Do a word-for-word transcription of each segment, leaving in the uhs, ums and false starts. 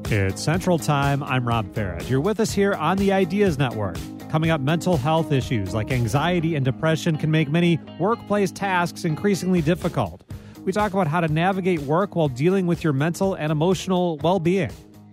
It's Central Time. I'm Rob Barrett. You're with us here on the Ideas Network. Coming up, mental health issues like anxiety and depression can make many workplace tasks increasingly difficult. We talk about how to navigate work while dealing with your mental and emotional well-being.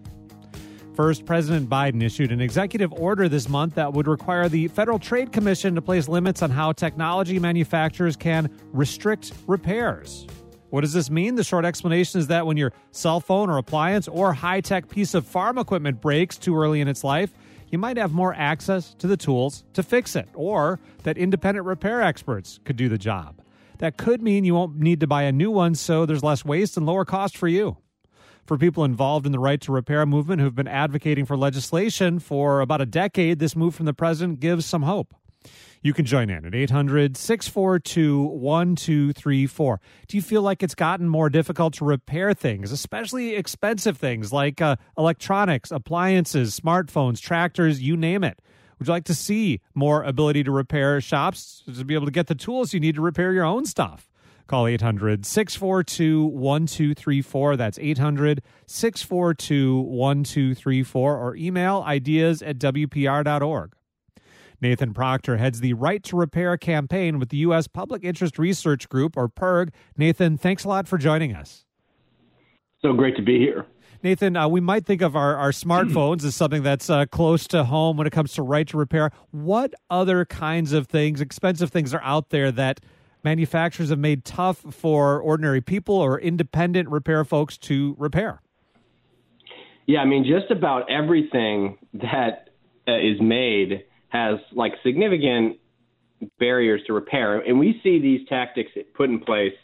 First, President Biden issued an executive order this month that would require the Federal Trade Commission to place limits on how technology manufacturers can restrict repairs. What does this mean? The short explanation is that when your cell phone or appliance or high-tech piece of farm equipment breaks too early in its life, you might have more access to the tools to fix it, or that independent repair experts could do the job. That could mean you won't need to buy a new one, so there's less waste and lower cost for you. For people involved in the right to repair movement who've been advocating for legislation for about a decade, this move from the president gives some hope. You can join in at eight hundred, six four two, one two three four. Do you feel like it's gotten more difficult to repair things, especially expensive things like uh, electronics, appliances, smartphones, tractors, you name it? Would you like to see more ability to repair shops to be able to get the tools you need to repair your own stuff? Call eight hundred, six four two, one two three four. That's eight hundred, six four two, one two three four, or email ideas at w p r dot org. Nathan Proctor heads the Right to Repair campaign with the U S Public Interest Research Group, or P I R G. Nathan, thanks a lot for joining us. So great to be here. Nathan, uh, we might think of our, our smartphones as something that's uh, close to home when it comes to right to repair. What other kinds of things, expensive things, are out there that manufacturers have made tough for ordinary people or independent repair folks to repair? Yeah, I mean, just about everything that uh, is made has like significant barriers to repair. And we see these tactics put in place,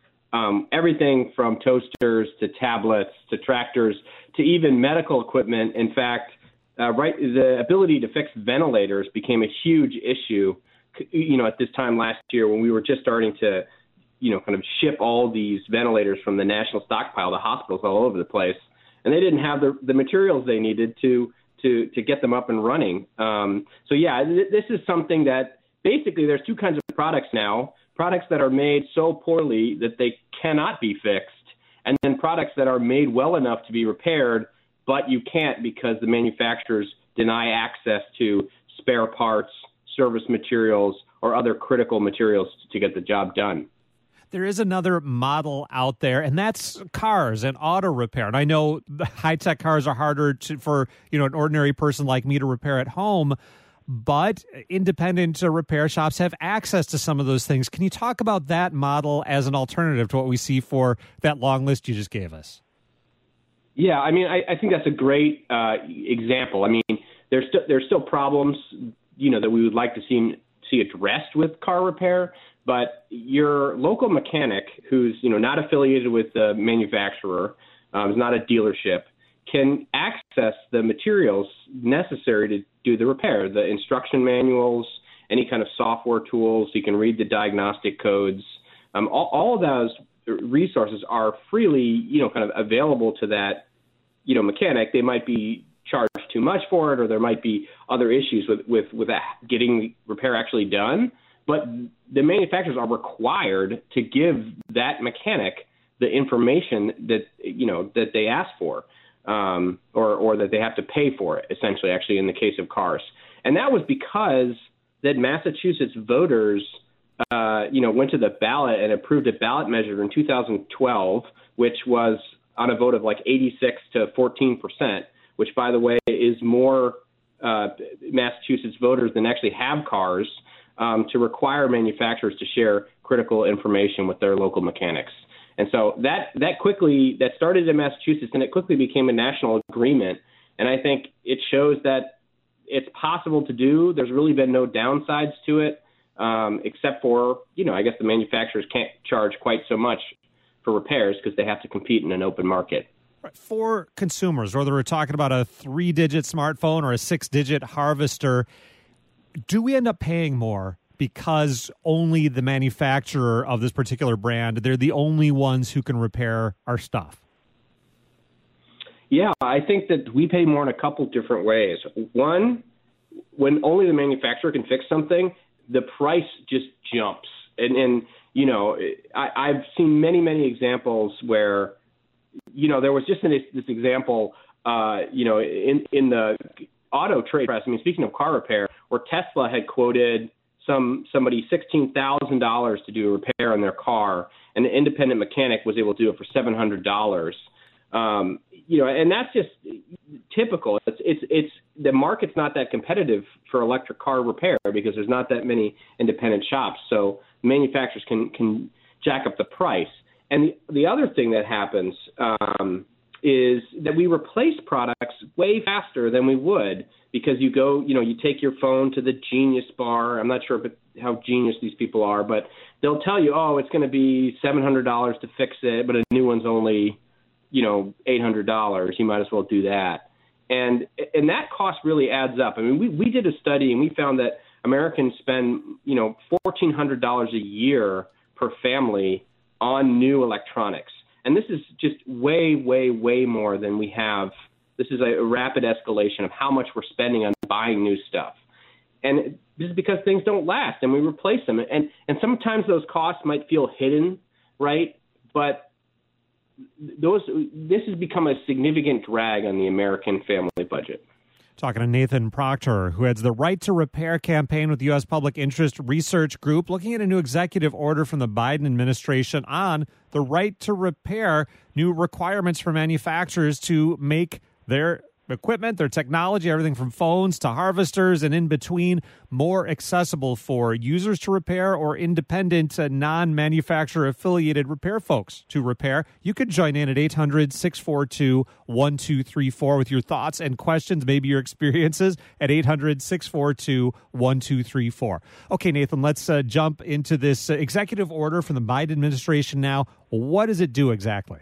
um, everything from toasters to tablets to tractors to even medical equipment. In fact, uh, right, the ability to fix ventilators became a huge issue, you know, at this time last year when we were just starting to, you know, kind of ship all these ventilators from the national stockpile to hospitals all over the place. And they didn't have the, the materials they needed to to to get them up and running. Um, so, yeah, th- this is something that basically there's two kinds of products now, products that are made so poorly that they cannot be fixed, and then products that are made well enough to be repaired, but you can't because the manufacturers deny access to spare parts, service materials, or other critical materials to get the job done. There is another model out there, and that's cars and auto repair. And I know high-tech cars are harder to, for you know an ordinary person like me to repair at home, but independent uh, repair shops have access to some of those things. Can you talk about that model as an alternative to what we see for that long list you just gave us? Yeah, I mean, I, I think that's a great uh, example. I mean, there's st- there's still problems, you know, that we would like to see see addressed with car repair. But your local mechanic, who's you know not affiliated with the manufacturer, um, is not a dealership, can access the materials necessary to do the repair, the instruction manuals, any kind of software tools. You can read the diagnostic codes. Um, all, all of those resources are freely, you know, kind of available to that, you know, mechanic. They might be charged too much for it, or there might be other issues with with with that getting the repair actually done. But the manufacturers are required to give that mechanic the information that, you know, that they ask for, um, or, or that they have to pay for it, essentially, actually, in the case of cars. And that was because that Massachusetts voters, uh, you know, went to the ballot and approved a ballot measure in two thousand twelve, which was on a vote of like eighty-six to fourteen percent, which, by the way, is more uh, Massachusetts voters than actually have cars. Um, to require manufacturers to share critical information with their local mechanics. And so that that quickly, that started in Massachusetts, and it quickly became a national agreement. And I think it shows that it's possible to do. There's really been no downsides to it, um, except for, you know, I guess the manufacturers can't charge quite so much for repairs because they have to compete in an open market. For consumers, whether we're talking about a three-digit smartphone or a six-digit harvester, do we end up paying more because only the manufacturer of this particular brand, they're the only ones who can repair our stuff? Yeah, I think that we pay more in a couple different ways. One, when only the manufacturer can fix something, the price just jumps. And, and you know, I, I've seen many, many examples where, you know, there was just this, this example uh, you know, in, in the auto trade press, I mean, speaking of car repair, where Tesla had quoted some somebody sixteen thousand dollars to do a repair on their car, and an independent mechanic was able to do it for seven hundred dollars. Um, you know, and that's just typical. It's, it's, it's the market's not that competitive for electric car repair because there's not that many independent shops. So manufacturers can, can jack up the price. And the, the other thing that happens um, is that we replace products way faster than we would because you go, you know, you take your phone to the Genius Bar. I'm not sure if it, how genius these people are, but they'll tell you, oh, it's going to be seven hundred dollars to fix it, but a new one's only, you know, eight hundred dollars. You might as well do that. And and that cost really adds up. I mean, we, we did a study and we found that Americans spend, you know, fourteen hundred dollars a year per family on new electronics. And this is just way, way, way more than we have. This is a rapid escalation of how much we're spending on buying new stuff. And this is because things don't last and we replace them. And, and sometimes those costs might feel hidden, right? But those this has become a significant drag on the American family budget. Talking to Nathan Proctor, who heads the Right to Repair campaign with the U S Public Interest Research Group, looking at a new executive order from the Biden administration on the right to repair, new requirements for manufacturers to make their equipment, their technology, everything from phones to harvesters and in between, more accessible for users to repair or independent uh, non-manufacturer affiliated repair folks to repair. You could join in at eight hundred, six four two, one two three four with your thoughts and questions, maybe your experiences at eight hundred, six four two, one two three four. Okay, Nathan, let's uh, jump into this uh, executive order from the Biden administration now. What does it do exactly?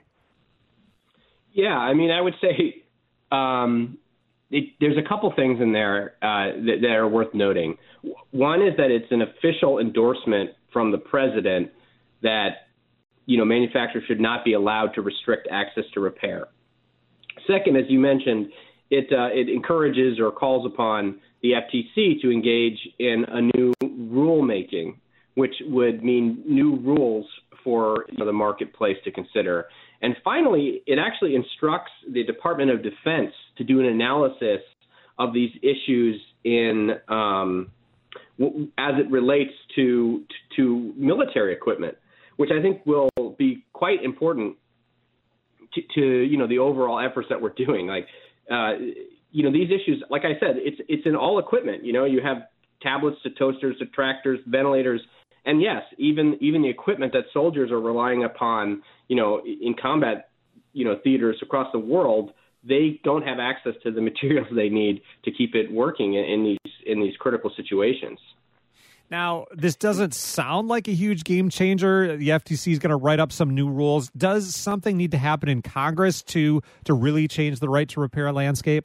Yeah, I mean, I would say Um, it, there's a couple things in there uh, that, that are worth noting. One is that it's an official endorsement from the president that, you know, manufacturers should not be allowed to restrict access to repair. Second, as you mentioned, it uh, it encourages or calls upon the F T C to engage in a new rulemaking, which would mean new rules for, you know, the marketplace to consider. And finally, it actually instructs the Department of Defense to do an analysis of these issues in um, w- as it relates to to military equipment, which I think will be quite important to, to you know the overall efforts that we're doing. Like uh, you know these issues, like I said, it's it's in all equipment. You know, you have tablets to toasters to tractors, ventilators. And yes, even even the equipment that soldiers are relying upon, you know, in combat, you know, theaters across the world, they don't have access to the materials they need to keep it working in, in these in these critical situations. Now, this doesn't sound like a huge game changer. The F T C is going to write up some new rules. Does something need to happen in Congress to to really change the right to repair landscape?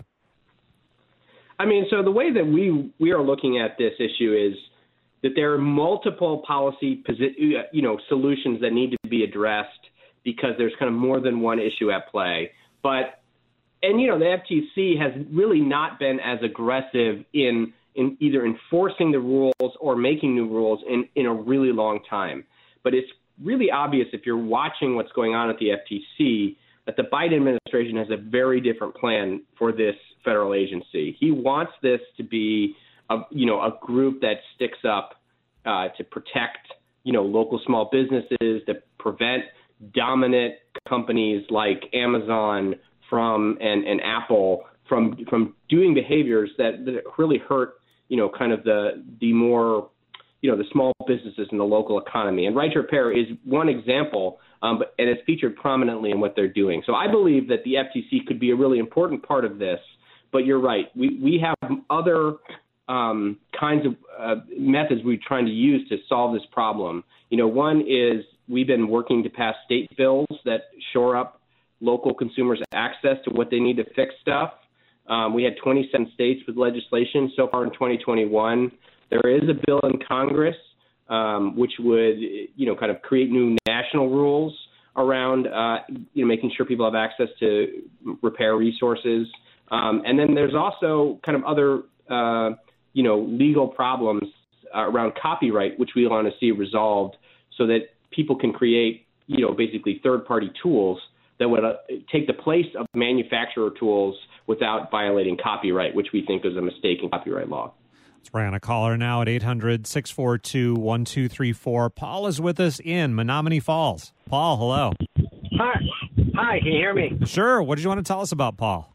I mean, so the way that we we are looking at this issue is that there are multiple policy, you know, solutions that need to be addressed because there's kind of more than one issue at play. But, and, you know, the F T C has really not been as aggressive in, in either enforcing the rules or making new rules in, in a really long time. But it's really obvious if you're watching what's going on at the F T C that the Biden administration has a very different plan for this federal agency. He wants this to be a, you know, a group that sticks up uh, to protect, you know, local small businesses, to prevent dominant companies like Amazon from and, and Apple from from doing behaviors that, that really hurt, you know, kind of the the more, you know, the small businesses in the local economy. And Right to Repair is one example, um, but, and it's featured prominently in what they're doing. So I believe that the F T C could be a really important part of this. But you're right. We we have other Um, kinds of uh, methods we're trying to use to solve this problem. You know, one is we've been working to pass state bills that shore up local consumers' access to what they need to fix stuff. Um, we had twenty-seven states with legislation so far in twenty twenty-one. There is a bill in Congress um, which would, you know, kind of create new national rules around, uh, you know, making sure people have access to repair resources. Um, and then there's also kind of other uh, you know, legal problems uh, around copyright, which we want to see resolved so that people can create, you know, basically third-party tools that would uh, take the place of manufacturer tools without violating copyright, which we think is a mistake in copyright law. Let's bring on a caller now at eight hundred, six four two, one two three four. Paul is with us in Menomonee Falls. Paul, hello. Hi. Hi, can you hear me? Sure. What did you want to tell us about, Paul?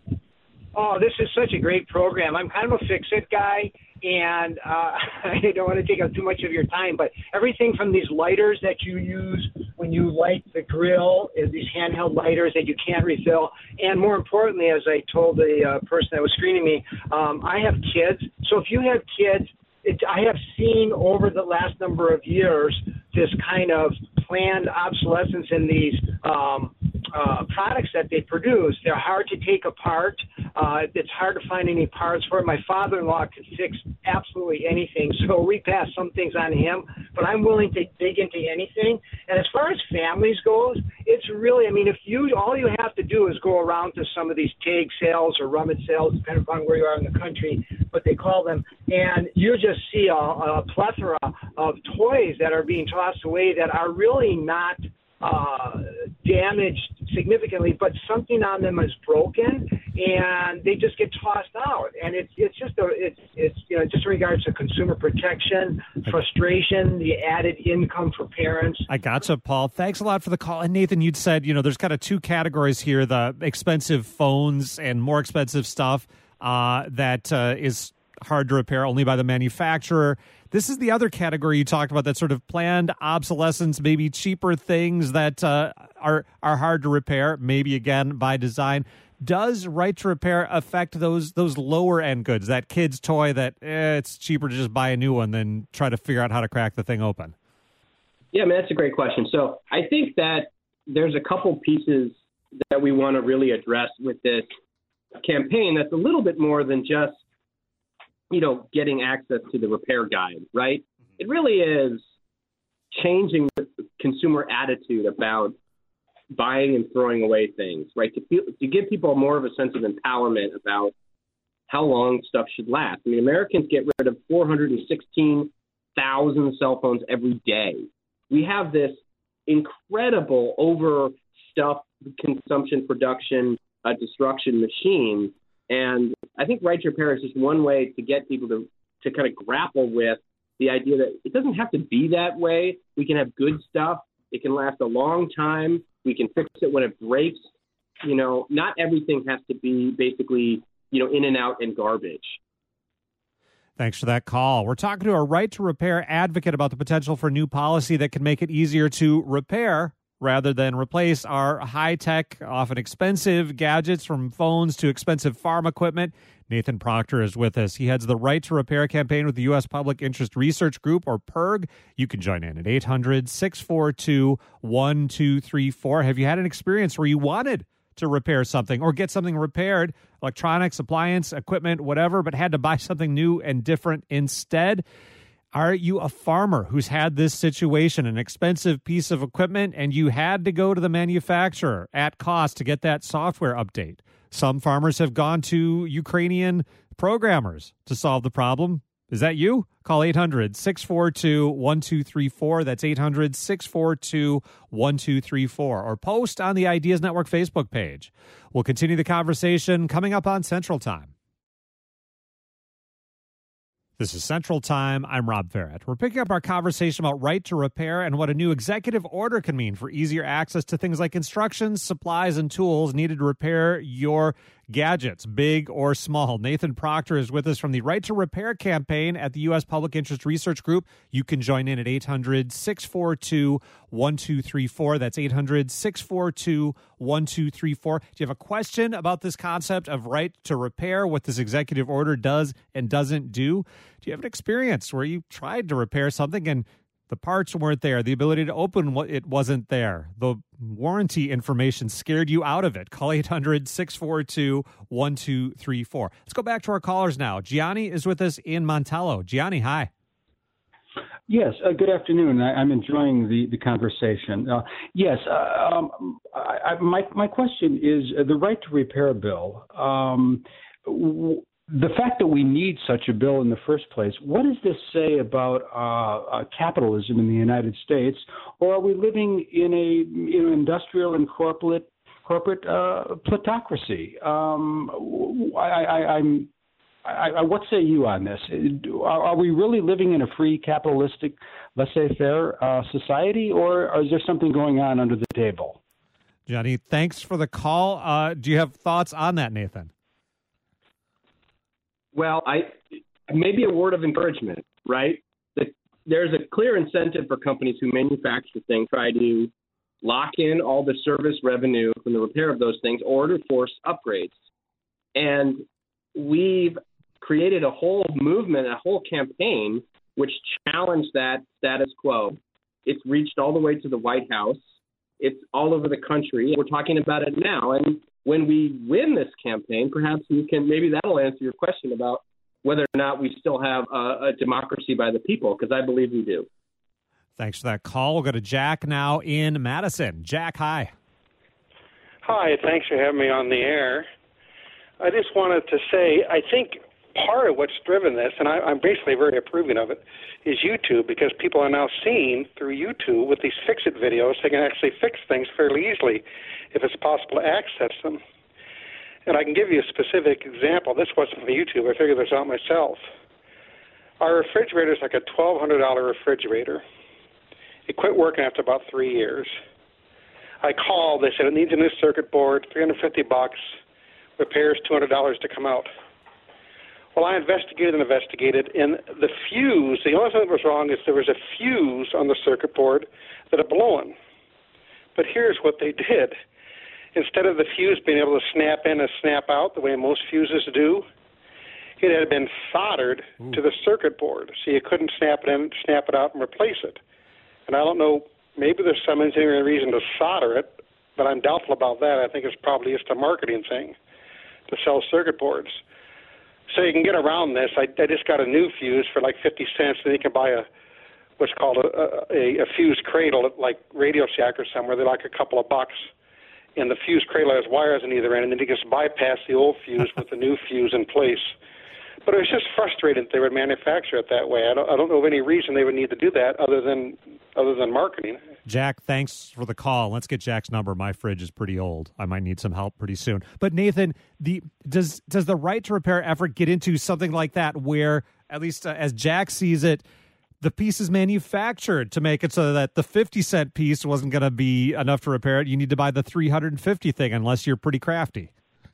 Oh, this is such a great program. I'm kind of a fix-it guy, and uh, I don't want to take up too much of your time, but everything from these lighters that you use when you light the grill, is these handheld lighters that you can't refill, and more importantly, as I told the uh, person that was screening me, um, I have kids, so if you have kids, it, I have seen over the last number of years this kind of planned obsolescence in these um, uh, products that they produce. They're hard to take apart. Uh, it's hard to find any parts for it. My father-in-law can fix absolutely anything, so we pass some things on to him, but I'm willing to dig into anything. And as far as families goes, it's really, I mean, if you, all you have to do is go around to some of these tag sales or rummage sales, depending upon where you are in the country, what they call them, and you just see a, a plethora of toys that are being tossed away that are really not uh, damaged significantly, but something on them is broken, and they just get tossed out. And it's it's just a it's it's you know just in regards to consumer protection, frustration, the added income for parents. I gotcha, Paul. Thanks a lot for the call. And Nathan, you'd said you know there's kind of two categories here: the expensive phones and more expensive stuff uh, that uh, is hard to repair only by the manufacturer. This is the other category you talked about, that sort of planned obsolescence, maybe cheaper things that uh, are are hard to repair, maybe again by design. Does right to repair affect those those lower end goods, that kid's toy that eh, it's cheaper to just buy a new one than try to figure out how to crack the thing open? Yeah, I mean, that's a great question. So I think that there's a couple pieces that we want to really address with this campaign that's a little bit more than just you know, getting access to the repair guide, right? It really is changing the consumer attitude about buying and throwing away things, right? To feel, to give people more of a sense of empowerment about how long stuff should last. I mean, Americans get rid of four hundred sixteen thousand cell phones every day. We have this incredible overstuffed consumption, production, uh, destruction machine. And I think right to repair is just one way to get people to, to kind of grapple with the idea that it doesn't have to be that way. We can have good stuff. It can last a long time. We can fix it when it breaks. You know, not everything has to be basically, you know, in and out and garbage. Thanks for that call. We're talking to a right to repair advocate about the potential for new policy that can make it easier to repair rather than replace our high-tech, often expensive gadgets, from phones to expensive farm equipment. Nathan Proctor is with us. He heads the Right to Repair campaign with the U S Public Interest Research Group, or P I R G. You can join in at eight hundred, six four two, one two three four. Have you had an experience where you wanted to repair something or get something repaired, electronics, appliance, equipment, whatever, but had to buy something new and different instead? Are you a farmer who's had this situation, an expensive piece of equipment, and you had to go to the manufacturer at cost to get that software update? Some farmers have gone to Ukrainian programmers to solve the problem. Is that you? Call eight hundred, six four two, one two three four. That's eight hundred, six four two, one two three four. Or post on the Ideas Network Facebook page. We'll continue the conversation coming up on Central Time. This is Central Time. I'm Rob Farrett. We're picking up our conversation about right to repair and what a new executive order can mean for easier access to things like instructions, supplies, and tools needed to repair your gadgets, big or small. Nathan Proctor is with us from the Right to Repair campaign at the U S Public Interest Research Group. You can join in at eight hundred, six four two, one two three four. That's eight hundred, six four two, one two three four. Do you have a question about this concept of right to repair, what this executive order does and doesn't do? Do you have an experience where you tried to repair something and the parts weren't there, the ability to open what it wasn't there, the warranty information scared you out of it? Call eight hundred, six four two, one two three four. Let's go back to our callers now. Gianni is with us in Montello. Gianni, hi. Yes, uh, good afternoon. I, I'm enjoying the, the conversation. Uh, yes, uh, um, I, I, my, my question is uh, the right to repair bill. Um, w- The fact that we need such a bill in the first place, what does this say about uh, uh, capitalism in the United States? Or are we living in a you know, industrial and corporate corporate uh, plutocracy. Um, I, I, I'm. I, I, what say you on this? Are, are we really living in a free, capitalistic, laissez-faire uh, society, or, or is there something going on under the table? Johnny, thanks for the call. Uh, do you have thoughts on that, Nathan? Well, I maybe a word of encouragement, right? That there's a clear incentive for companies who manufacture things, try to lock in all the service revenue from the repair of those things or to force upgrades. And we've created a whole movement, a whole campaign, which challenged that status quo. It's reached all the way to the White House. It's all over the country. We're talking about it now. And when we win this campaign, perhaps we can, maybe that'll answer your question about whether or not we still have a, a democracy by the people, because I believe we do. Thanks for that call. We'll go to Jack now in Madison. Jack, hi. Hi, thanks for having me on the air. I just wanted to say, I think part of what's driven this, and I, I'm basically very approving of it, is YouTube, because people are now seeing through YouTube with these fix-it videos, they can actually fix things fairly easily if it's possible to access them. And I can give you a specific example. This wasn't from YouTube. I figured this out myself. Our refrigerator is like a twelve hundred dollars refrigerator. It quit working after about three years. I called. They said it needs a new circuit board, three hundred fifty bucks, repairs two hundred dollars to come out. Well, I investigated and investigated, and the fuse, the only thing that was wrong is there was a fuse on the circuit board that had blown. But here's what they did. Instead of the fuse being able to snap in and snap out the way most fuses do, it had been soldered Ooh. to the circuit board, so you couldn't snap it in, snap it out, and replace it. And I don't know, maybe there's some engineering reason to solder it, but I'm doubtful about that. I think it's probably just a marketing thing to sell circuit boards. So you can get around this. I, I just got a new fuse for like fifty cents, and you can buy a what's called a, a, a fuse cradle at like Radio Shack or somewhere. They're like a couple of bucks. And the fuse cradle has wires on either end, and then you just bypass the old fuse with the new fuse in place. But it was just frustrating that they would manufacture it that way. I don't, I don't know of any reason they would need to do that other than other than marketing. Jack, thanks for the call. Let's get Jack's number. My fridge is pretty old. I might need some help pretty soon. But Nathan, the does does the right to repair effort get into something like that where, at least uh, as Jack sees it, the piece is manufactured to make it so that the fifty cent piece wasn't going to be enough to repair it? You need to buy the three hundred fifty thing unless you're pretty crafty.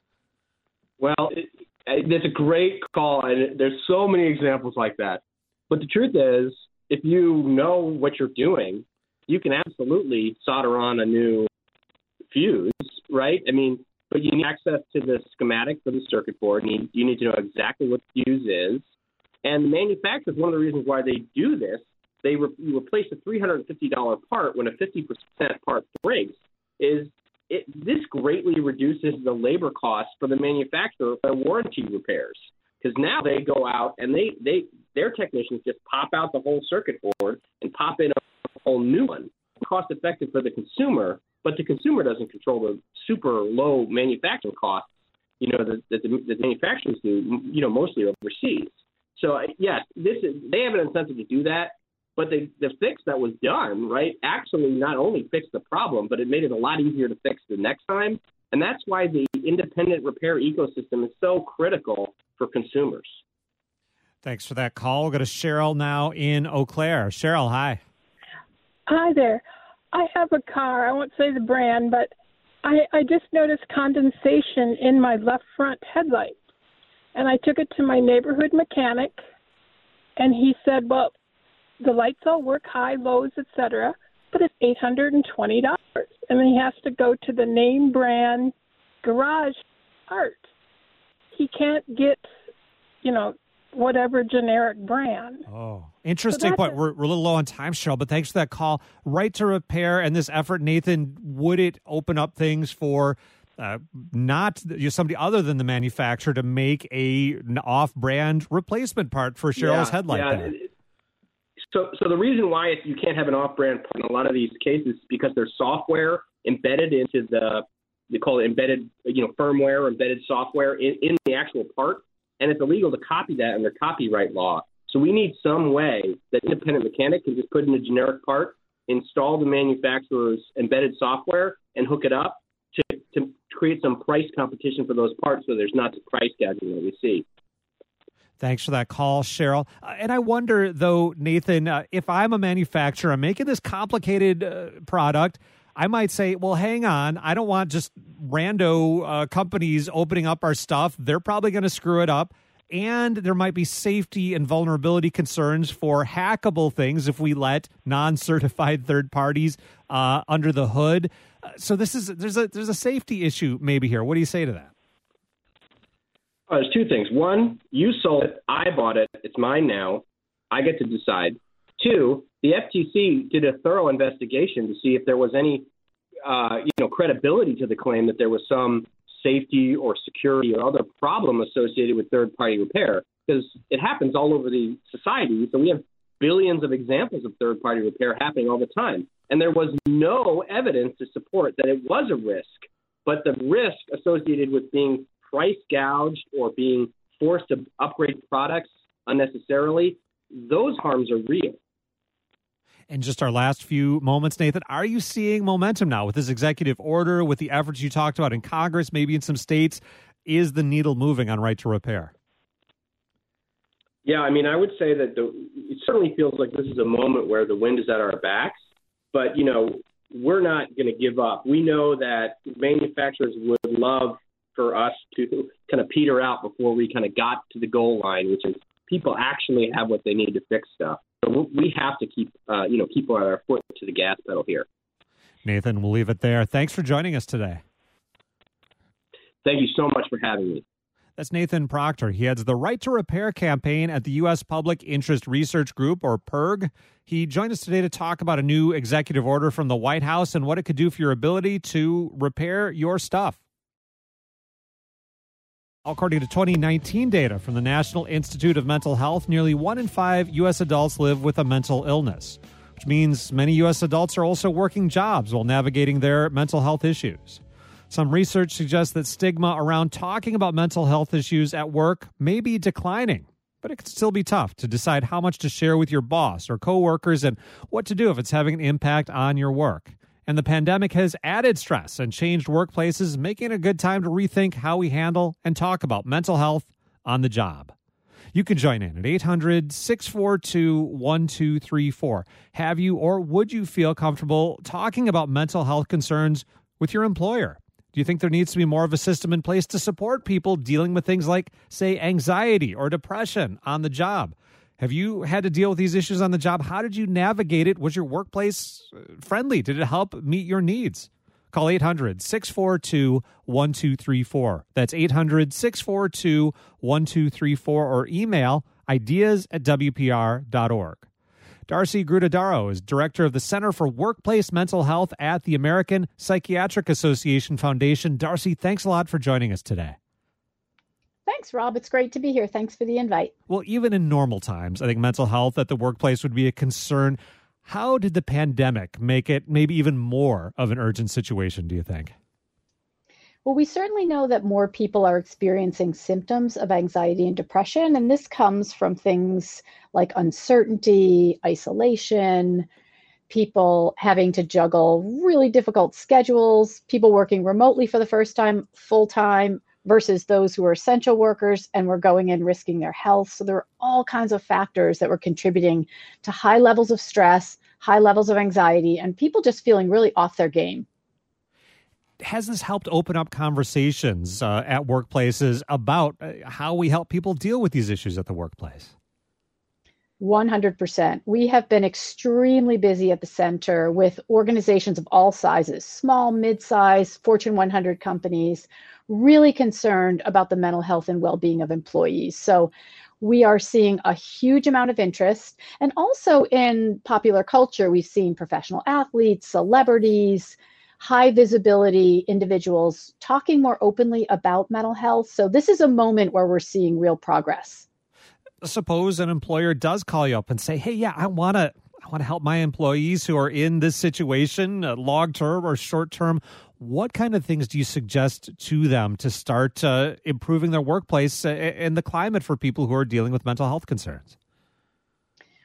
Well, it, it's a great call, and there's so many examples like that. But the truth is, if you know what you're doing, you can absolutely solder on a new fuse, right? I mean, but you need access to the schematic for the circuit board. You need, you need to know exactly what the fuse is. And the manufacturers, one of the reasons why they do this, they re- you replace a three hundred fifty dollars part when a fifty percent part breaks, is it, this greatly reduces the labor costs for the manufacturer for warranty repairs. Because now they go out and they, they their technicians just pop out the whole circuit board and pop in a whole new one. Cost effective for the consumer, but the consumer doesn't control the super low manufacturing costs, you know, that, that the, the manufacturers do, you know, mostly overseas. So, yes, this is, they have an incentive to do that, but the, the fix that was done, right, actually not only fixed the problem, but it made it a lot easier to fix the next time. And that's why the independent repair ecosystem is so critical for consumers. Thanks for that call. We'll go to Cheryl now in Eau Claire. Cheryl, hi. Hi there. I have a car. I won't say the brand, but I, I just noticed condensation in my left front headlight. And I took it to my neighborhood mechanic, and he said, well, the lights all work, high, lows, et cetera, but it's eight hundred twenty dollars. And then he has to go to the name brand garage part. He can't get, you know, whatever generic brand. Oh, interesting so point. We're, we're a little low on time, Cheryl, but thanks for that call. Right to repair and this effort, Nathan, would it open up things for Uh, not you know, somebody other than the manufacturer to make a an off-brand replacement part for Cheryl's yeah, headlight? Yeah. There. So, so the reason why you can't have an off-brand part in a lot of these cases is because there's software embedded into the, they call it embedded, you know, firmware, embedded software in, in the actual part, and it's illegal to copy that under copyright law. So we need some way that an independent mechanic can just put in a generic part, install the manufacturer's embedded software, and hook it up to, to create some price competition for those parts so there's not the price gouging that we see. Thanks for that call, Cheryl. Uh, and I wonder, though, Nathan, uh, if I'm a manufacturer, I'm making this complicated uh, product, I might say, well, hang on, I don't want just rando uh, companies opening up our stuff. They're probably going to screw it up. And there might be safety and vulnerability concerns for hackable things if we let non-certified third parties uh, under the hood. Uh, so this is there's a there's a safety issue maybe here. What do you say to that? Uh, there's two things. One, you sold it. I bought it. It's mine now. I get to decide. Two, the F T C did a thorough investigation to see if there was any, uh, you know, credibility to the claim that there was some safety or security or other problem associated with third-party repair, because it happens all over the society. So we have billions of examples of third-party repair happening all the time. And there was no evidence to support that it was a risk. But the risk associated with being price gouged or being forced to upgrade products unnecessarily, those harms are real. In just our last few moments, Nathan, are you seeing momentum now with this executive order, with the efforts you talked about in Congress, maybe in some states? Is the needle moving on right to repair? Yeah, I mean, I would say that the, it certainly feels like this is a moment where the wind is at our backs. But, you know, we're not going to give up. We know that manufacturers would love for us to kind of peter out before we kind of got to the goal line, which is people actually have what they need to fix stuff. So we have to keep, uh, you know, keep our foot to the gas pedal here. Nathan, we'll leave it there. Thanks for joining us today. Thank you so much for having me. That's Nathan Proctor. He heads the Right to Repair campaign at the U S Public Interest Research Group, or P I R G. He joined us today to talk about a new executive order from the White House and what it could do for your ability to repair your stuff. According to twenty nineteen data from the National Institute of Mental Health, nearly one in five U S adults live with a mental illness, which means many U S adults are also working jobs while navigating their mental health issues. Some research suggests that stigma around talking about mental health issues at work may be declining, but it can still be tough to decide how much to share with your boss or coworkers and what to do if it's having an impact on your work. And the pandemic has added stress and changed workplaces, making it a good time to rethink how we handle and talk about mental health on the job. You can join in at eight hundred, six four two, one two three four. Have you or would you feel comfortable talking about mental health concerns with your employer? Do you think there needs to be more of a system in place to support people dealing with things like, say, anxiety or depression on the job? Have you had to deal with these issues on the job? How did you navigate it? Was your workplace friendly? Did it help meet your needs? Call eight hundred, six four two, one two three four. That's eight hundred, six four two, one two three four, or email ideas at w p r dot org. Darcy Grudadaro is director of the Center for Workplace Mental Health at the American Psychiatric Association Foundation. Darcy, thanks a lot for joining us today. Thanks, Rob. It's great to be here. Thanks for the invite. Well, even in normal times, I think mental health at the workplace would be a concern. How did the pandemic make it maybe even more of an urgent situation, do you think? Well, we certainly know that more people are experiencing symptoms of anxiety and depression, and this comes from things like uncertainty, isolation, people having to juggle really difficult schedules, people working remotely for the first time, full-time, versus those who are essential workers and were going in risking their health. So there are all kinds of factors that were contributing to high levels of stress, high levels of anxiety, and people just feeling really off their game. Has this helped open up conversations uh, at workplaces about uh, how we help people deal with these issues at the workplace? one hundred percent. We have been extremely busy at the center with organizations of all sizes, small, mid-size, Fortune one hundred companies, really concerned about the mental health and well-being of employees. So we are seeing a huge amount of interest. And also in popular culture, we've seen professional athletes, celebrities, high visibility individuals talking more openly about mental health. So this is a moment where we're seeing real progress. Suppose an employer does call you up and say, hey, yeah, I want to I want to help my employees who are in this situation, uh, long-term or short-term. What kind of things do you suggest to them to start uh, improving their workplace uh, and the climate for people who are dealing with mental health concerns?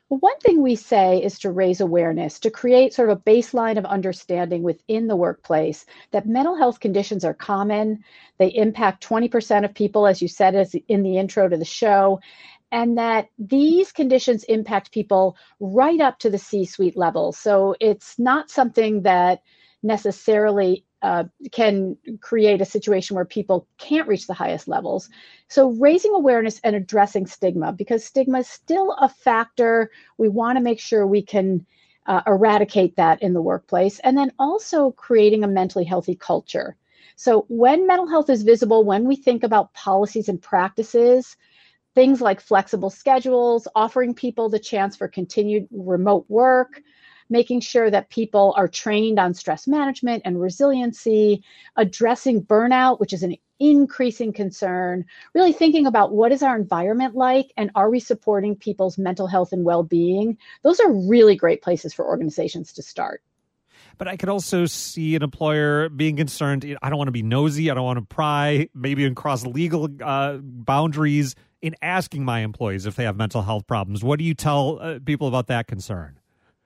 One thing we say is to raise awareness, to create sort of a baseline of understanding within the workplace that mental health conditions are common. They impact twenty percent of people, as you said as in the intro to the show, and that these conditions impact people right up to the C-suite level. So it's not something that necessarily uh, can create a situation where people can't reach the highest levels. So raising awareness and addressing stigma, because stigma is still a factor. We want to make sure we can uh, eradicate that in the workplace. And then also creating a mentally healthy culture. So when mental health is visible, when we think about policies and practices, things like flexible schedules, offering people the chance for continued remote work, making sure that people are trained on stress management and resiliency, addressing burnout, which is an increasing concern, really thinking about what is our environment like and are we supporting people's mental health and well-being. Those are really great places for organizations to start. But I could also see an employer being concerned, I don't want to be nosy, I don't want to pry, maybe even cross legal uh, boundaries in asking my employees if they have mental health problems. What do you tell uh, people about that concern?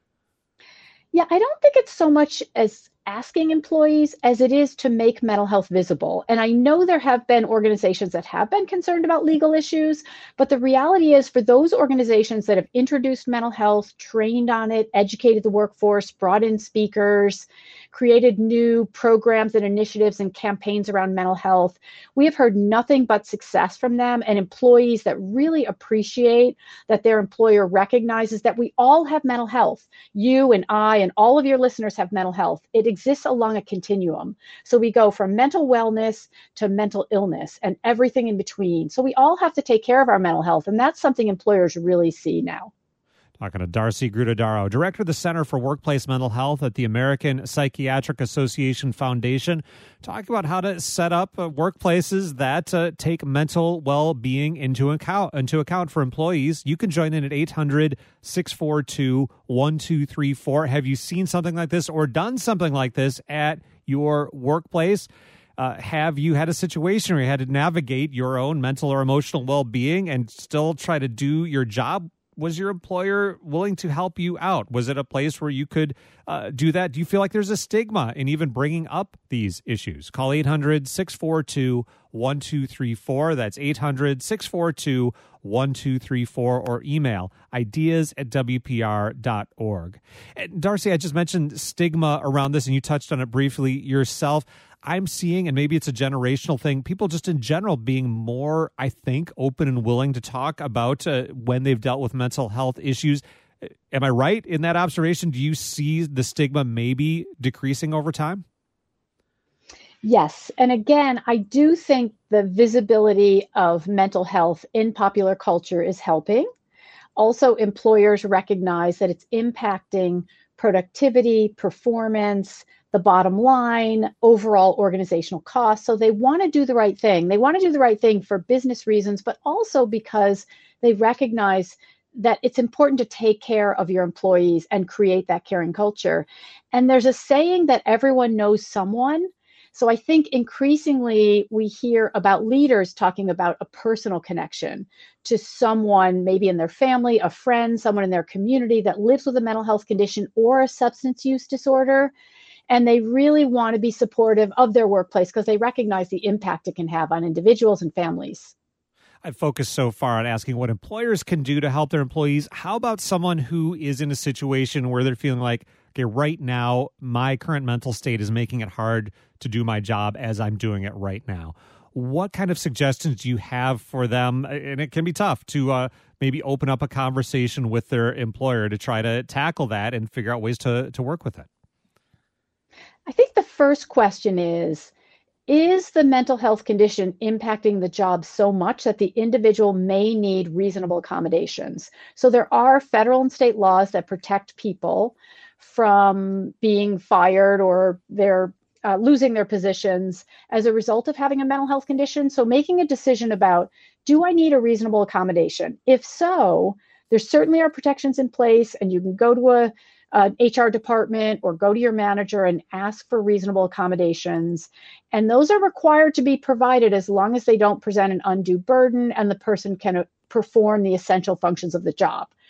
Yeah, I don't think it's so much as asking employees as it is to make mental health visible. And I know there have been organizations that have been concerned about legal issues, but the reality is for those organizations that have introduced mental health, trained on it, educated the workforce, brought in speakers, created new programs and initiatives and campaigns around mental health, we have heard nothing but success from them and employees that really appreciate that their employer recognizes that we all have mental health. You and I and all of your listeners have mental health. It exists along a continuum. So we go from mental wellness to mental illness and everything in between. So we all have to take care of our mental health. And that's something employers really see now. Talking to Darcy Gruttadaro, Director of the Center for Workplace Mental Health at the American Psychiatric Association Foundation, talking about how to set up uh, workplaces that uh, take mental well-being into account, into account for employees. You can join in at eight hundred, six four two, one two three four. Have you seen something like this or done something like this at your workplace? Uh, have you had a situation where you had to navigate your own mental or emotional well-being and still try to do your job? Was your employer willing to help you out? Was it a place where you could uh, do that? Do you feel like there's a stigma in even bringing up these issues? Call eight hundred, six four two, one two three four. That's eight hundred, six four two, one two three four, or email ideas at w p r dot org. And Darcy, I just mentioned stigma around this, and you touched on it briefly yourself. I'm seeing, and maybe it's a generational thing, people just in general being more, I think, open and willing to talk about uh, when they've dealt with mental health issues. Am I right in that observation? Do you see the stigma maybe decreasing over time? Yes. And again, I do think the visibility of mental health in popular culture is helping. Also, employers recognize that it's impacting productivity, performance, the bottom line, overall organizational costs. So they want to do the right thing. They want to do the right thing for business reasons, but also because they recognize that it's important to take care of your employees and create that caring culture. And there's a saying that everyone knows someone. So I think increasingly we hear about leaders talking about a personal connection to someone, maybe in their family, a friend, someone in their community that lives with a mental health condition or a substance use disorder. And they really want to be supportive of their workplace because they recognize the impact it can have on individuals and families. I've focused so far on asking what employers can do to help their employees. How about someone who is in a situation where they're feeling like, okay, right now, my current mental state is making it hard to do my job as I'm doing it right now. What kind of suggestions do you have for them? And it can be tough to uh, maybe open up a conversation with their employer to try to tackle that and figure out ways to, to work with it. I think the first question is, is the mental health condition impacting the job so much that the individual may need reasonable accommodations? So there are federal and state laws that protect people from being fired or their uh, losing their positions as a result of having a mental health condition. So making a decision about, do I need a reasonable accommodation? If so, there certainly are protections in place, and you can go to a Uh, H R department or go to your manager and ask for reasonable accommodations. And those are required to be provided as long as they don't present an undue burden and the person can uh, perform the essential functions of the job.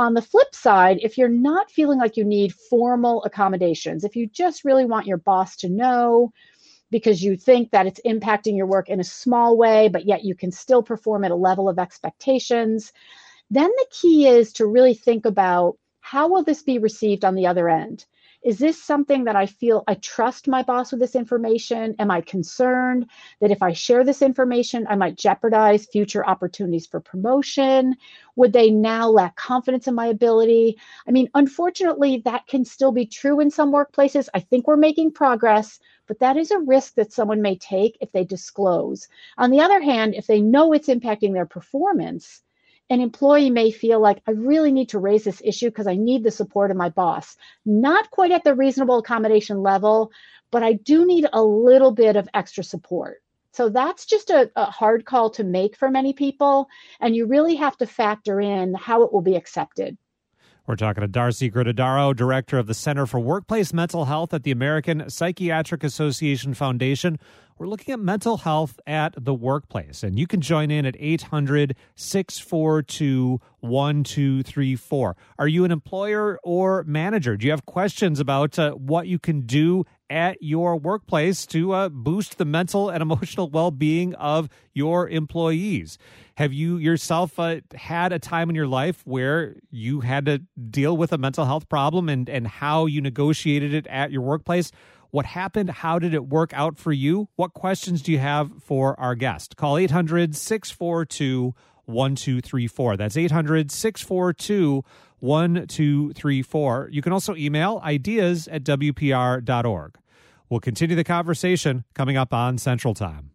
On the flip side, if you're not feeling like you need formal accommodations, if you just really want your boss to know because you think that it's impacting your work in a small way, but yet you can still perform at a level of expectations, then the key is to really think about, how will this be received on the other end? Is this something that I feel I trust my boss with this information? Am I concerned that if I share this information, I might jeopardize future opportunities for promotion? Would they now lack confidence in my ability? I mean, unfortunately, that can still be true in some workplaces. I think we're making progress, but that is a risk that someone may take if they disclose. On the other hand, if they know it's impacting their performance, an employee may feel like, I really need to raise this issue because I need the support of my boss. Not quite at the reasonable accommodation level, but I do need a little bit of extra support. So that's just a, a hard call to make for many people, and you really have to factor in how it will be accepted. We're talking to Darcy Gridadaro, Director of the Center for Workplace Mental Health at the American Psychiatric Association Foundation. We're looking at mental health at the workplace, and you can join in at eight hundred, six four two, one two three four. Are you an employer or manager? Do you have questions about uh, what you can do at your workplace to uh, boost the mental and emotional well-being of your employees? Have you yourself uh, had a time in your life where you had to deal with a mental health problem, and, and how you negotiated it at your workplace? What happened? How did it work out for you? What questions do you have for our guest? Call eight hundred, six four two, one two three four. That's eight hundred, six four two, one two three four. You can also email ideas at W P R dot org. We'll continue the conversation coming up on Central Time.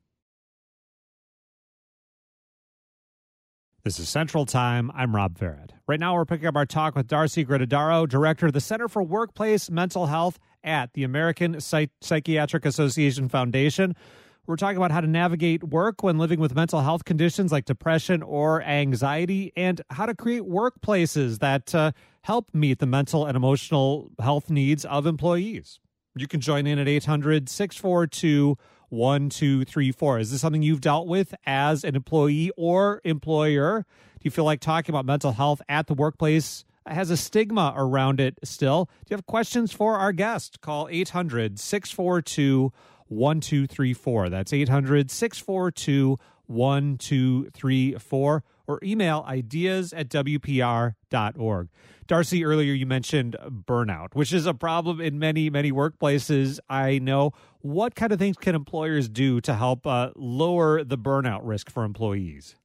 This is Central Time. I'm Rob Farrett. Right now, we're picking up our talk with Darcy Gridadaro, Director of the Center for Workplace Mental Health at the American Psych- Psychiatric Association Foundation. We're talking about how to navigate work when living with mental health conditions like depression or anxiety, and how to create workplaces that uh, help meet the mental and emotional health needs of employees. You can join in at eight hundred, six four two, one two three four. Is this something you've dealt with as an employee or employer? Do you feel like talking about mental health at the workplace has a stigma around it still? Do you have questions for our guest? Call eight hundred, six four two, one two three four. That's eight hundred, six four two, one two three four. Or email ideas at W P R dot org. Darcy, earlier you mentioned burnout, which is a problem in many, many workplaces, I know. What kind of things can employers do to help uh, lower the burnout risk for employees?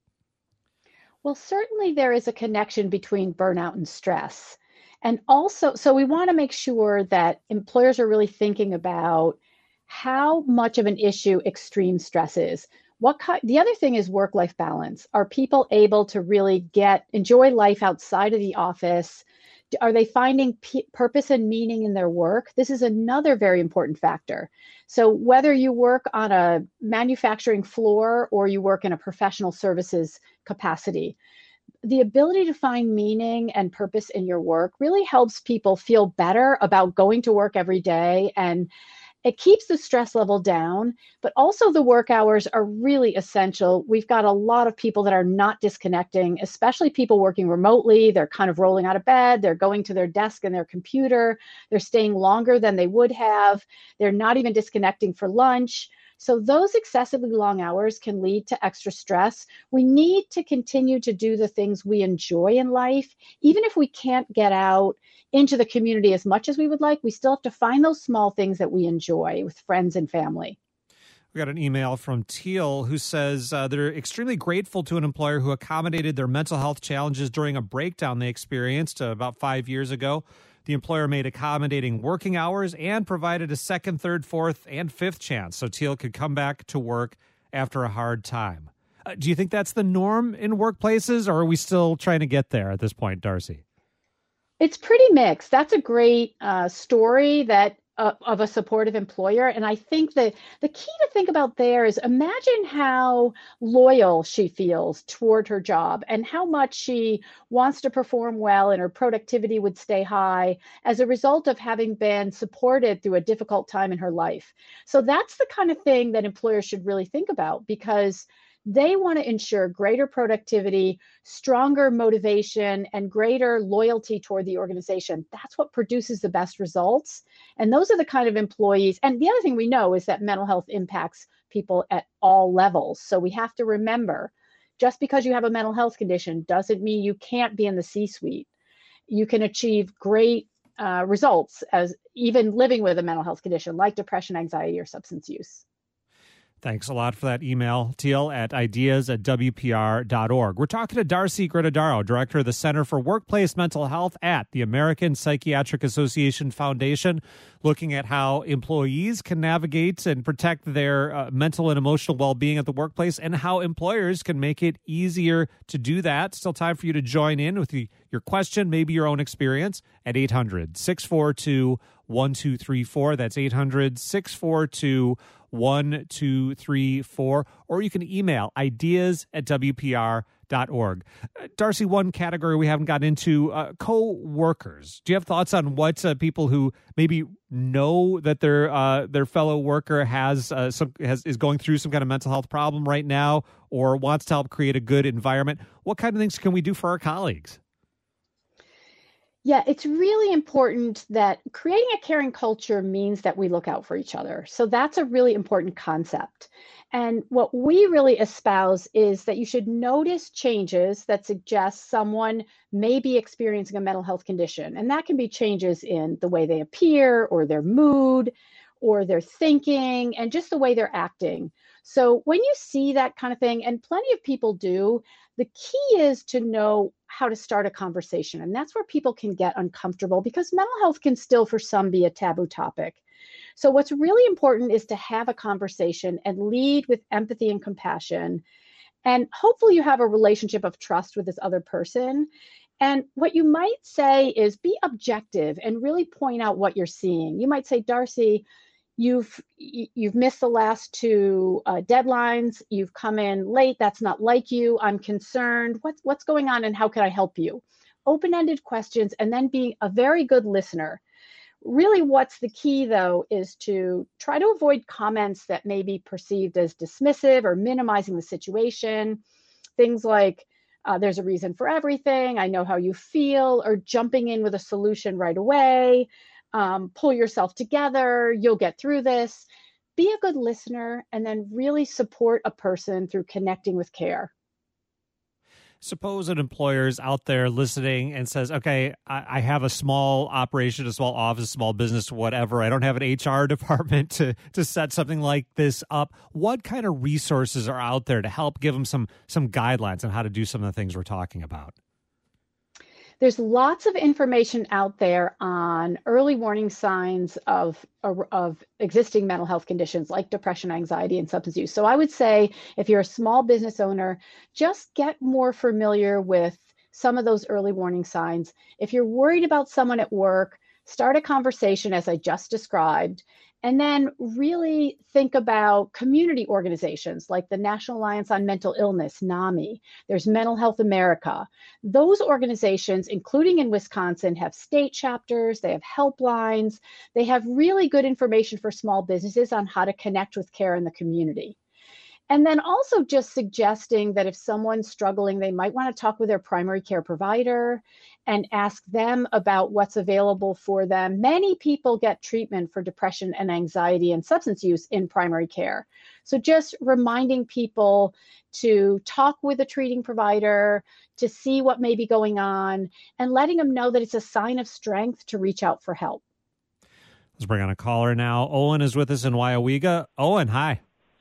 Well, certainly there is a connection between burnout and stress. And also, so we want to make sure that employers are really thinking about how much of an issue extreme stress is. What kind, the other thing is work-life balance. Are people able to really get enjoy life outside of the office? Are they finding p- purpose and meaning in their work? This is another very important factor. So whether you work on a manufacturing floor or you work in a professional services capacity, the ability to find meaning and purpose in your work really helps people feel better about going to work every day, and it keeps the stress level down, but also the work hours are really essential. We've got a lot of people that are not disconnecting, especially people working remotely. They're kind of rolling out of bed. They're going to their desk and their computer. They're staying longer than they would have. They're not even disconnecting for lunch. So those excessively long hours can lead to extra stress. We need to continue to do the things we enjoy in life. Even if we can't get out into the community as much as we would like, we still have to find those small things that we enjoy with friends and family. We got an email from Teal who says uh, they're extremely grateful to an employer who accommodated their mental health challenges during a breakdown they experienced uh, about five years ago. The employer made accommodating working hours and provided a second, third, fourth, and fifth chance so Teal could come back to work after a hard time. Uh, do you think that's the norm in workplaces, or are we still trying to get there at this point, Darcy? It's pretty mixed. That's a great uh, story that uh, of a supportive employer. And I think that the key to think about there is imagine how loyal she feels toward her job and how much she wants to perform well and her productivity would stay high as a result of having been supported through a difficult time in her life. So that's the kind of thing that employers should really think about, because They want to ensure greater productivity, stronger motivation, and greater loyalty toward the organization. That's what produces the best results. And those are the kind of employees. And the other thing we know is that mental health impacts people at all levels. So we have to remember, just because you have a mental health condition doesn't mean you can't be in the C-suite. You can achieve great uh, results as even living with a mental health condition like depression, anxiety, or substance use. Thanks a lot for that email, Teal at ideas at W P R dot org. We're talking to Darcy Gritodaro, Director of the Center for Workplace Mental Health at the American Psychiatric Association Foundation, looking at how employees can navigate and protect their uh, mental and emotional well-being at the workplace and how employers can make it easier to do that. Still time for you to join in with the, your question, maybe your own experience, at eight hundred, six four two, one two three four. That's eight hundred, six four two, one two three four, or you can email ideas at W P R dot org. Uh, Darcy, one category we haven't got into, uh, co-workers. Do you have thoughts on what uh, people who maybe know that their uh, their fellow worker has uh, some has is going through some kind of mental health problem right now or wants to help create a good environment? What kind of things can we do for our colleagues? Yeah, it's really important that creating a caring culture means that we look out for each other. So that's a really important concept. And what we really espouse is that you should notice changes that suggest someone may be experiencing a mental health condition. And that can be changes in the way they appear or their mood or their thinking and just the way they're acting. So when you see that kind of thing, and plenty of people do, the key is to know how to start a conversation. And that's where people can get uncomfortable because mental health can still, for some, be a taboo topic. So what's really important is to have a conversation and lead with empathy and compassion. And hopefully you have a relationship of trust with this other person. And what you might say is be objective and really point out what you're seeing. You might say, Darcy, You've you've missed the last two uh, deadlines. You've come in late. That's not like you. I'm concerned. What's what's going on, and how can I help you? Open-ended questions, and then being a very good listener. Really, what's the key though is to try to avoid comments that may be perceived as dismissive or minimizing the situation. Things like, uh, "There's a reason for everything. I know how you feel," or jumping in with a solution right away. Um, pull yourself together, you'll get through this. Be a good listener and then really support a person through connecting with care. Suppose an employer is out there listening and says, okay, I, I have a small operation, a small office, small business, whatever. I don't have an H R department to, to set something like this up. What kind of resources are out there to help give them some, some guidelines on how to do some of the things we're talking about? There's lots of information out there on early warning signs of, of existing mental health conditions like depression, anxiety, and substance use. So I would say if you're a small business owner, just get more familiar with some of those early warning signs. If you're worried about someone at work, start a conversation as I just described, and then really think about community organizations like the National Alliance on Mental Illness, NAMI. There's Mental Health America. Those organizations, including in Wisconsin, have state chapters, they have helplines, they have really good information for small businesses on how to connect with care in the community. And then also just suggesting that if someone's struggling, they might want to talk with their primary care provider and ask them about what's available for them. Many people get treatment for depression and anxiety and substance use in primary care. So just reminding people to talk with a treating provider, to see what may be going on, and letting them know that it's a sign of strength to reach out for help. Let's bring on a caller now. Owen is with us in Weyauwega. Owen, hi.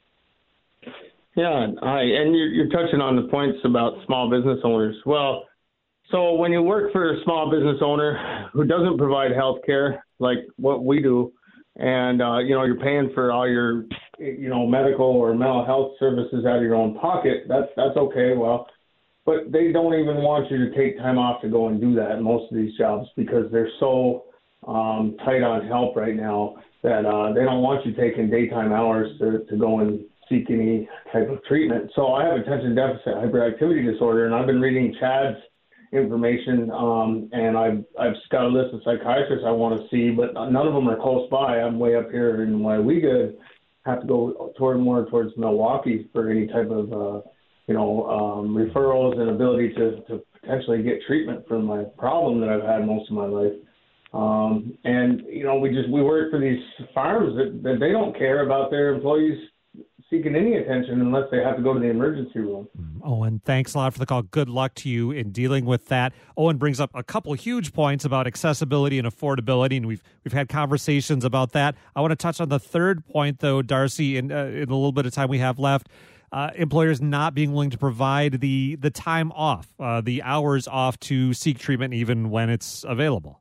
Yeah, hi. And you're, you're touching on the points about small business owners. Well, so when you work for a small business owner who doesn't provide health care like what we do, and, uh, you know, you're paying for all your, you know, medical or mental health services out of your own pocket, that's, that's okay. Well, but they don't even want you to take time off to go and do that in most of these jobs because they're so um, tight on help right now that uh, they don't want you taking daytime hours to, to go and seek any type of treatment. So I have attention deficit hyperactivity disorder, and I've been reading Chad's information, um, and I've I've got a list of psychiatrists I want to see, but none of them are close by. I'm way up here in Weyauwega, have to go toward more towards Milwaukee for any type of, uh, you know, um, referrals and ability to, to potentially get treatment for my problem that I've had most of my life. Um, and, you know, we just, we work for these farms that, that they don't care about their employees seeking any attention unless they have to go to the emergency room. Owen, thanks a lot for the call. Good luck to you in dealing with that. Owen brings up a couple huge points about accessibility and affordability, and we've we've had conversations about that. I want to touch on the third point, though, Darcy, in, uh, in a little bit of time we have left. Uh, employers not being willing to provide the, the time off, uh, the hours off to seek treatment even when it's available.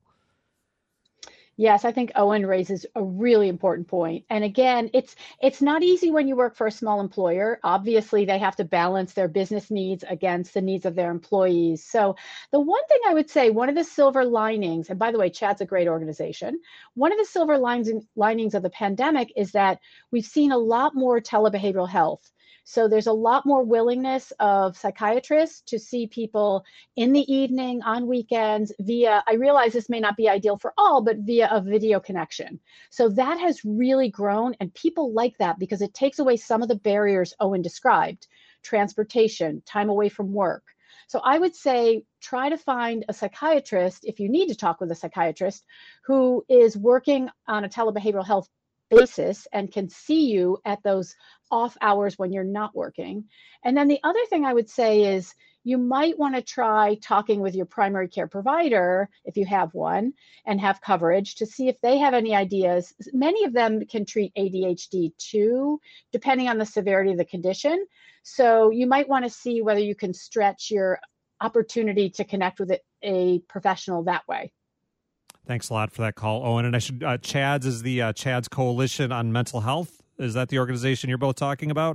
Yes, I think Owen raises a really important point. And again, it's it's not easy when you work for a small employer. Obviously, they have to balance their business needs against the needs of their employees. So the one thing I would say, one of the silver linings, and by the way, CHADD's a great organization. One of the silver lines, linings of the pandemic is that we've seen a lot more telebehavioral health. So there's a lot more willingness of psychiatrists to see people in the evening, on weekends, via, I realize this may not be ideal for all, but via a video connection. So that has really grown, and people like that because it takes away some of the barriers Owen described, transportation, time away from work. So I would say try to find a psychiatrist, if you need to talk with a psychiatrist, who is working on a telebehavioral health basis and can see you at those off hours when you're not working. And then the other thing I would say is you might want to try talking with your primary care provider, if you have one, and have coverage to see if they have any ideas. Many of them can treat A D H D too, depending on the severity of the condition. So you might want to see whether you can stretch your opportunity to connect with a professional that way. Thanks a lot for that call, Owen. And I should, uh, CHADD's is the uh, CHADD's Coalition on Mental Health. Is that the organization you're both talking about?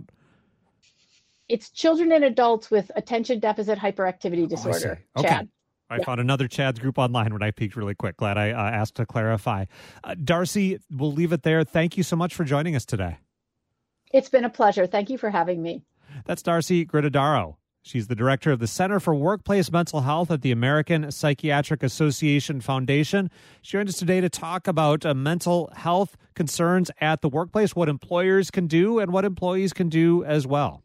It's children and adults with attention deficit hyperactivity disorder. Oh, I see. Okay. CHADD. I Yeah. found another CHADD's group online when I peeked really quick. Glad I uh, asked to clarify. Uh, Darcy, we'll leave it there. Thank you so much for joining us today. It's been a pleasure. Thank you for having me. That's Darcy Gritodaro. She's the director of the Center for Workplace Mental Health at the American Psychiatric Association Foundation. She joined us today to talk about uh, mental health concerns at the workplace, what employers can do and what employees can do as well.